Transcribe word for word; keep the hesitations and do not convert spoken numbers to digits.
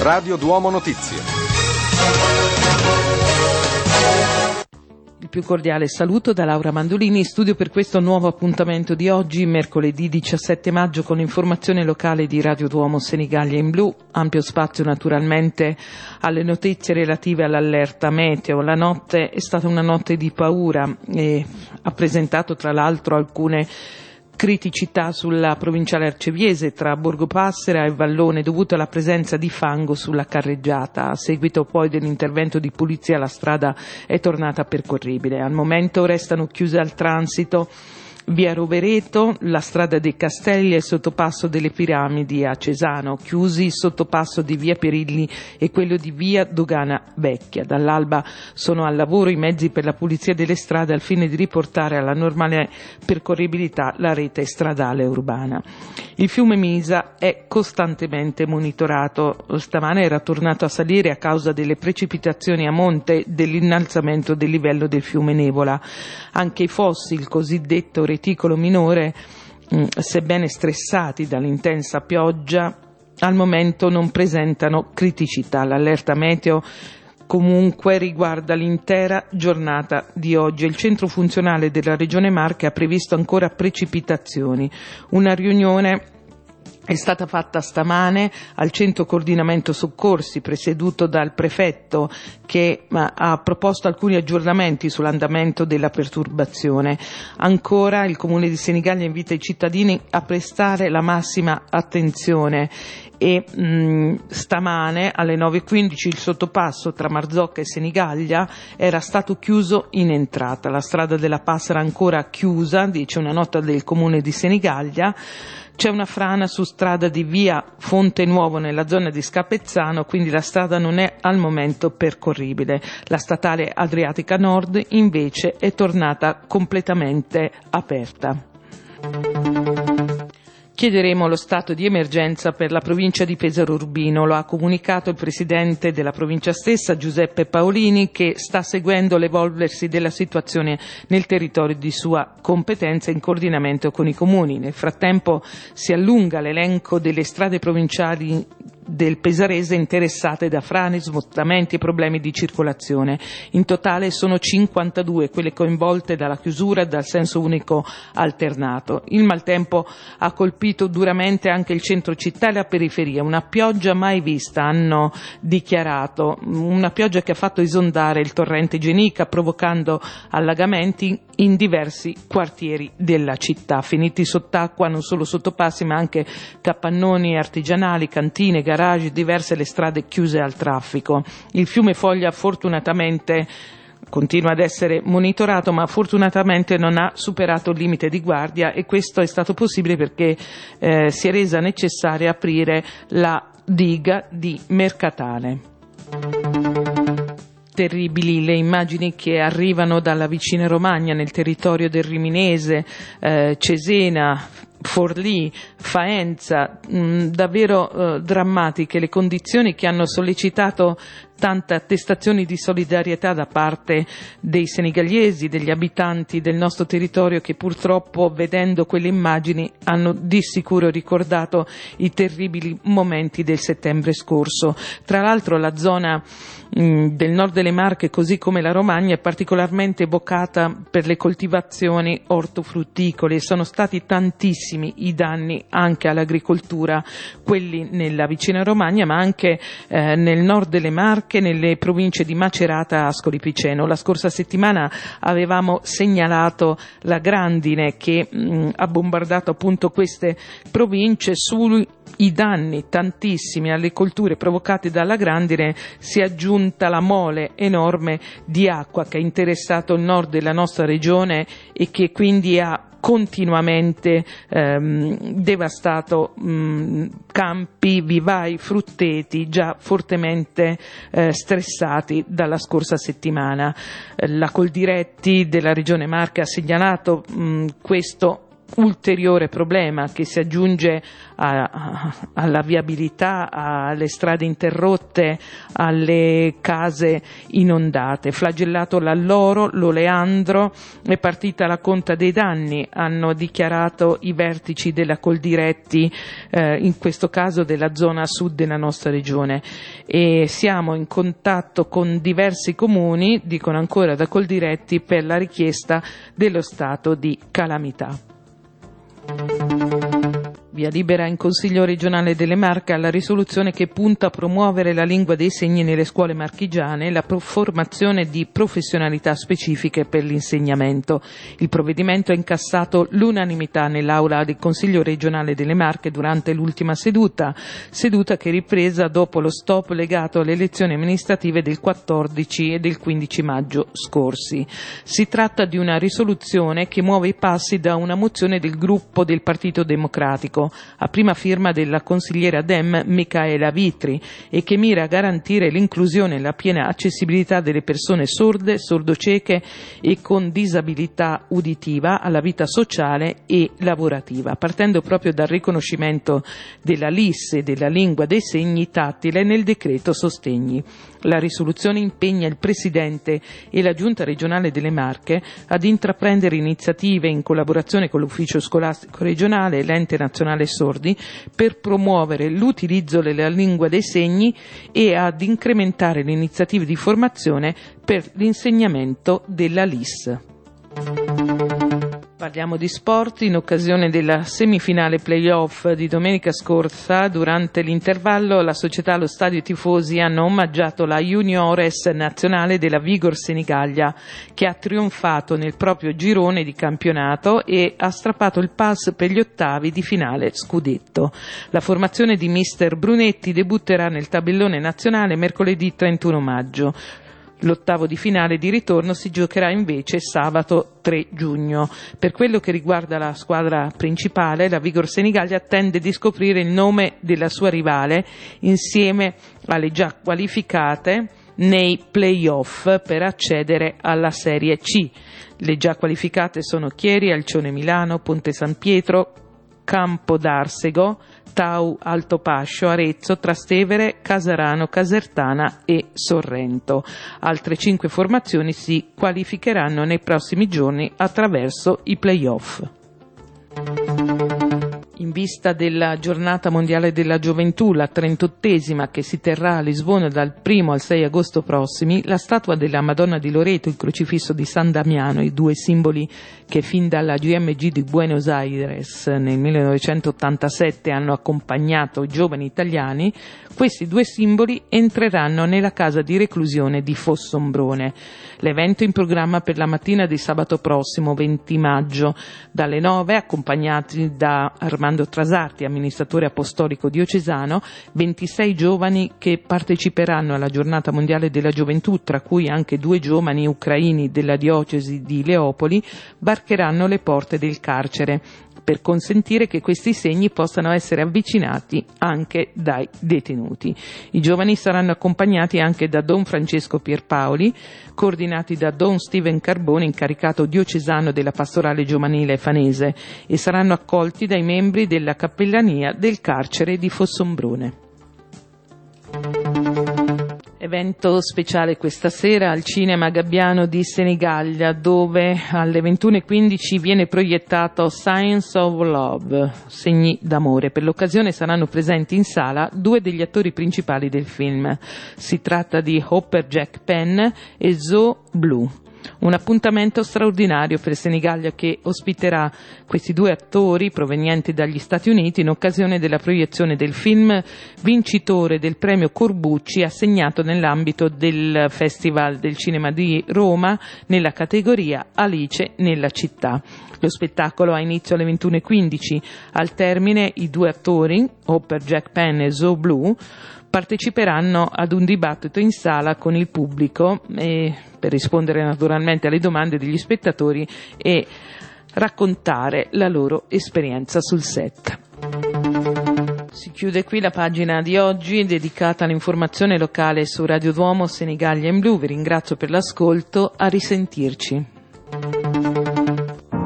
Radio Duomo Notizie. Il più cordiale saluto da Laura Mandolini, in studio per questo nuovo appuntamento di oggi, mercoledì diciassette maggio, con l'informazione locale di Radio Duomo Senigallia in blu. Ampio spazio naturalmente alle notizie relative all'allerta meteo. La notte è stata una notte di paura e ha presentato tra l'altro alcune criticità sulla provinciale arceviese tra Borgo Passera e Vallone, dovuto alla presenza di fango sulla carreggiata. A seguito poi dell'intervento di pulizia la strada è tornata percorribile. Al momento restano chiuse al transito via Rovereto, la strada dei Castelli e il sottopasso delle Piramidi a Cesano, chiusi il sottopasso di via Perilli e quello di via Dogana Vecchia. Dall'alba sono al lavoro i mezzi per la pulizia delle strade al fine di riportare alla normale percorribilità la rete stradale urbana. Il fiume Misa è costantemente monitorato. Stamane era tornato a salire a causa delle precipitazioni a monte dell'innalzamento del livello del fiume Nevola. Anche i fossi, il cosiddetto reticolo minore, mh, sebbene stressati dall'intensa pioggia, al momento non presentano criticità. L'allerta meteo comunque riguarda l'intera giornata di oggi. Il centro funzionale della Regione Marche ha previsto ancora precipitazioni. Una riunione è stata fatta stamane al centro coordinamento soccorsi, presieduto dal prefetto, che ha proposto alcuni aggiornamenti sull'andamento della perturbazione. Ancora il Comune di Senigallia invita i cittadini a prestare la massima attenzione e mh, stamane alle nove e quindici il sottopasso tra Marzocca e Senigallia era stato chiuso in entrata. La strada della Passera ancora chiusa, dice una nota del Comune di Senigallia. C'è una frana su strada di via Fonte Nuovo nella zona di Scapezzano, quindi la strada non è al momento percorribile. La statale Adriatica Nord invece è tornata completamente aperta. Chiederemo lo stato di emergenza per la provincia di Pesaro Urbino. Lo ha comunicato il presidente della provincia stessa, Giuseppe Paolini, che sta seguendo l'evolversi della situazione nel territorio di sua competenza in coordinamento con i comuni. Nel frattempo si allunga l'elenco delle strade provinciali del pesarese interessate da frane, smottamenti e problemi di circolazione. In totale sono cinquantadue quelle coinvolte dalla chiusura dal senso unico alternato. Il maltempo ha colpito duramente anche il centro città e la periferia. Una pioggia mai vista, hanno dichiarato, una pioggia che ha fatto esondare il torrente Genica, provocando allagamenti in diversi quartieri della città. Finiti sott'acqua non solo sottopassi ma anche capannoni artigianali, cantine, garage, diverse le strade chiuse al traffico. Il fiume Foglia fortunatamente continua ad essere monitorato, ma fortunatamente non ha superato il limite di guardia, e questo è stato possibile perché eh, si è resa necessaria aprire la diga di Mercatale. Terribili le immagini che arrivano dalla vicina Romagna, nel territorio del Riminese, eh, Cesena, Forlì, Faenza, mh, davvero eh, drammatiche le condizioni che hanno sollecitato tante attestazioni di solidarietà da parte dei senegaliesi, degli abitanti del nostro territorio, che purtroppo, vedendo quelle immagini, hanno di sicuro ricordato i terribili momenti del settembre scorso. Tra l'altro la zona mh, del nord delle Marche, così come la Romagna, è particolarmente evocata per le coltivazioni ortofrutticole. Sono stati tantissimi i danni anche all'agricoltura, quelli nella vicina Romagna, ma anche eh, nel nord delle Marche, nelle province di Macerata, Ascoli Piceno. La scorsa settimana avevamo segnalato la grandine che mh, ha bombardato appunto queste province. Sui danni tantissimi alle colture provocati dalla grandine si è aggiunta la mole enorme di acqua che ha interessato il nord della nostra regione e che quindi ha continuamente ehm, devastato mh, campi, vivai, frutteti già fortemente eh, stressati dalla scorsa settimana. La Coldiretti della Regione Marche ha segnalato mh, questo ulteriore problema che si aggiunge a, a, alla viabilità, alle strade interrotte, alle case inondate. Flagellato l'Alloro, l'Oleandro, è partita la conta dei danni, hanno dichiarato i vertici della Coldiretti, eh, in questo caso della zona sud della nostra regione, e siamo in contatto con diversi comuni, dicono ancora da Coldiretti, per la richiesta dello stato di calamità. Via libera in Consiglio regionale delle Marche alla risoluzione che punta a promuovere la lingua dei segni nelle scuole marchigiane e la formazione di professionalità specifiche per l'insegnamento. Il provvedimento ha incassato l'unanimità nell'aula del Consiglio regionale delle Marche durante l'ultima seduta, seduta che è ripresa dopo lo stop legato alle elezioni amministrative del quattordici e del quindici maggio scorsi. Si tratta di una risoluzione che muove i passi da una mozione del gruppo del Partito Democratico, a prima firma della consigliera Dem Micaela Vitri, e che mira a garantire l'inclusione e la piena accessibilità delle persone sorde, sordocieche e con disabilità uditiva alla vita sociale e lavorativa, partendo proprio dal riconoscimento della L I S e della lingua dei segni tattile nel decreto sostegni. La risoluzione impegna il Presidente e la Giunta regionale delle Marche ad intraprendere iniziative in collaborazione con l'Ufficio Scolastico Regionale e l'Ente Nazionale Sordi per promuovere l'utilizzo della lingua dei segni e ad incrementare le iniziative di formazione per l'insegnamento della L I S. Parliamo di sport. In occasione della semifinale play-off di domenica scorsa, durante l'intervallo, la società Lo Stadio Tifosi hanno omaggiato la juniores nazionale della Vigor Senigallia, che ha trionfato nel proprio girone di campionato e ha strappato il pass per gli ottavi di finale scudetto. La formazione di mister Brunetti debutterà nel tabellone nazionale mercoledì trentuno maggio. L'ottavo di finale di ritorno si giocherà invece sabato tre giugno. Per quello che riguarda la squadra principale, la Vigor Senigallia attende di scoprire il nome della sua rivale insieme alle già qualificate nei play-off per accedere alla Serie C. Le già qualificate sono Chieri, Alcione Milano, Ponte San Pietro, Campo d'Arsego, Tau Altopascio, Arezzo, Trastevere, Casarano, Casertana e Sorrento. Altre cinque formazioni si qualificheranno nei prossimi giorni attraverso i play-off. In vista della giornata mondiale della gioventù, la trentottesima, che si terrà a Lisbona dal primo al sei agosto prossimi, la statua della Madonna di Loreto, il crocifisso di San Damiano, i due simboli che fin dalla G M G di Buenos Aires nel millenovecentottantasette hanno accompagnato i giovani italiani, questi due simboli entreranno nella casa di reclusione di Fossombrone. L'evento è in programma per la mattina di sabato prossimo, venti maggio, dalle nove, accompagnati da Armando Trasarti, amministratore apostolico diocesano, ventisei giovani che parteciperanno alla giornata mondiale della gioventù, tra cui anche due giovani ucraini della diocesi di Leopoli, varcheranno le porte del carcere per consentire che questi segni possano essere avvicinati anche dai detenuti. I giovani saranno accompagnati anche da Don Francesco Pierpaoli, coordinati da Don Steven Carbone, incaricato diocesano della pastorale giovanile fanese, e saranno accolti dai membri della cappellania del carcere di Fossombrone. Evento speciale questa sera al Cinema Gabbiano di Senigallia, dove alle ventuno e quindici viene proiettato Signs of Love, segni d'amore. Per l'occasione saranno presenti in sala due degli attori principali del film. Si tratta di Hopper Jack Penn e Zoe Blue. Un appuntamento straordinario per Senigallia, che ospiterà questi due attori provenienti dagli Stati Uniti in occasione della proiezione del film vincitore del premio Corbucci assegnato nell'ambito del Festival del Cinema di Roma nella categoria Alice nella città. Lo spettacolo ha inizio alle ventuno e quindici. Al termine i due attori, Hopper Jack Penn e Zoe Blue, parteciperanno ad un dibattito in sala con il pubblico e per rispondere naturalmente alle domande degli spettatori e raccontare la loro esperienza sul set. Si chiude qui la pagina di oggi dedicata all'informazione locale su Radio Duomo Senigallia in Blu. Vi ringrazio per l'ascolto, a risentirci.